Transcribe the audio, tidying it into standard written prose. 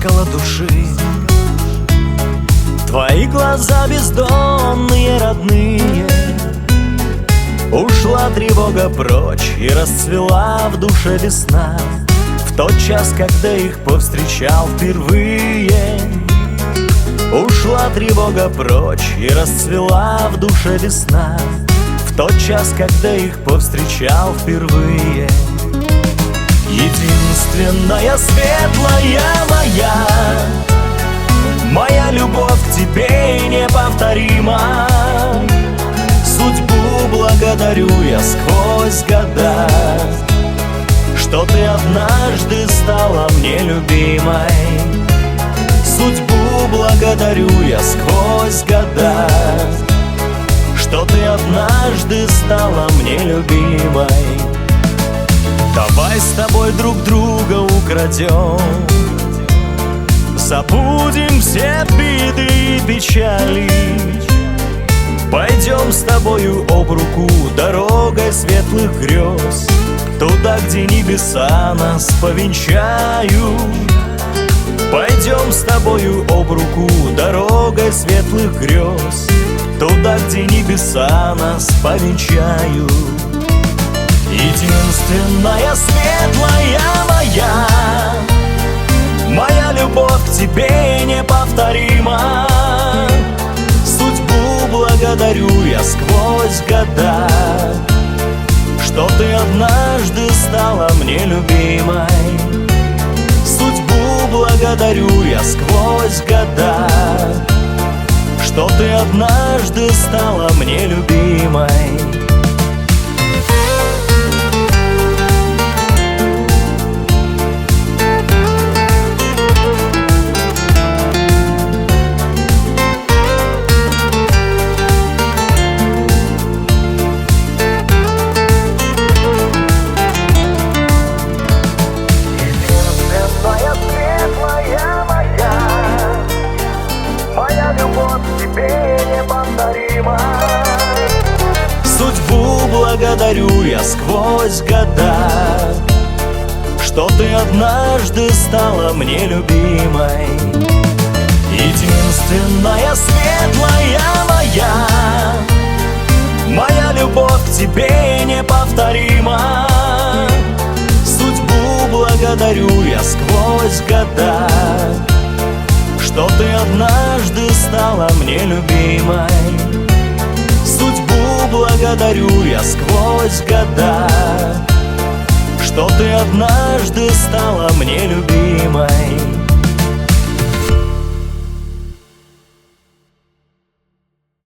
зеркало души. Твои глаза бездонные, родные. Ушла тревога прочь, и расцвела в душе весна. В тот час, когда их повстречал впервые. Ушла тревога прочь, и расцвела в душе весна. В тот час, когда их повстречал впервые. Единственная светлая моя любовь к тебе неповторима. Судьбу благодарю я сквозь года, что ты однажды стала мне любимой. Судьбу благодарю я сквозь года, что ты однажды стала мне любимой. Давай с тобой друг друга украдем, забудем все беды и печали. Пойдем с тобою об руку дорогой светлых грез, туда, где небеса нас повенчают. Пойдем с тобою об руку дорогой светлых грез, туда, где небеса нас повенчают. Единственная светлая моя любовь к тебе неповторима. Судьбу благодарю я сквозь года, что ты однажды стала мне любимой. Судьбу благодарю я сквозь года, что ты однажды стала мне любимой. Судьбу благодарю я сквозь года, что ты однажды стала мне любимой. Единственная светлая моя любовь к тебе неповторима. Судьбу благодарю я сквозь года, что ты однажды стала мне любимой. Судьбу благодарю я сквозь года, что ты однажды стала мне любимой.